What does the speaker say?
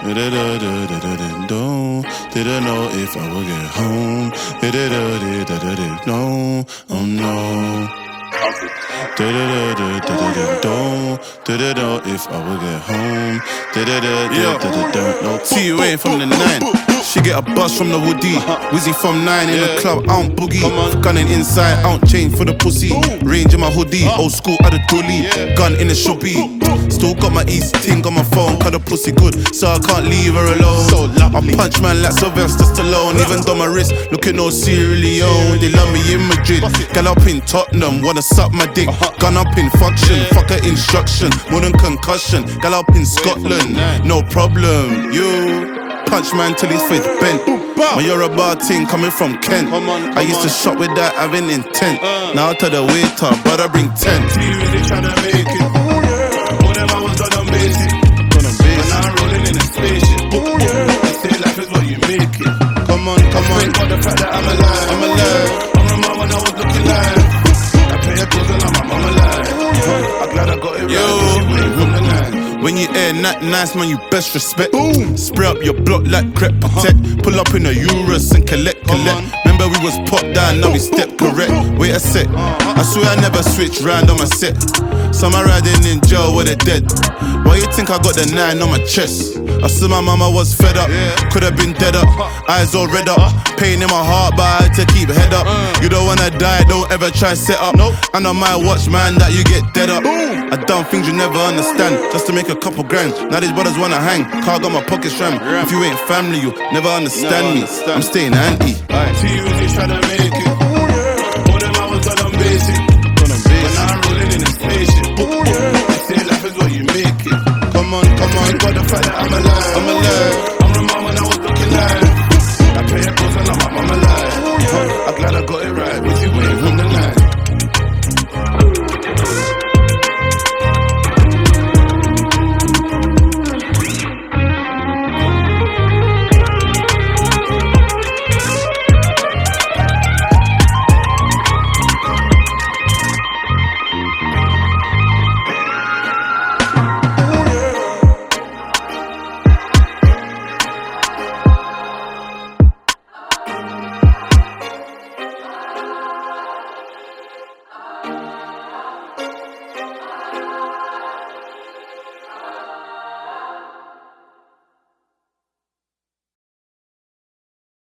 Didn't know if I would get home. No, oh no. Didn't know if I would get home. T-Way from the 9. She get a buzz from the woody. Wizzy from 9 in the club, I don't boogie. Gunning inside, I don't chain for the pussy. Range in my hoodie, old school out the dolly. Gun in the shoppy. Still got my East ting on my phone, cause the pussy good, so I can't leave her alone. I punch man like Sylvester Stallone, even though my wrist looking all Sierra Leone. They love me in Madrid, gal up in Tottenham, wanna suck my dick. Gun up in function, fuck her instruction, more than concussion. Gal up in Scotland, no problem. You punch man till his face bent. My Yoruba ting coming from Kent. I used to shop with that having intent. Now I tell the waiter, brother bring 10. Really tryna make it. All them hours got on basic. And now I'm rolling in a spaceship. They say life is what you make it. Come on. Thank God the fact that I'm alive. I remember when I was looking live. I pay a bills and I'm my mama alive. I'm glad I got it right. From the line. When you air not nice, man, you best respect. Boom. Spray up your block like crep protect. Pull up in a Urus and collect. Remember we was popped down, now we step correct. Wait a sec, I swear I never switch round on my set. Some are riding in jail where they're dead. Why you think I got the 9 on my chest? I saw my mama was fed up, could've been dead up. Eyes all red up, pain in my heart, but I had to keep head up. You don't wanna die, don't ever try set up. And on my watch, man, that you get dead up. I done things you never understand, just to make a couple grand. Now these brothers wanna hang, car got my pocket stram. If you ain't family, you never understand me. I'm staying anti. T-Way tryna make it. All them hours got on basic. But now I'm rolling in a spaceship.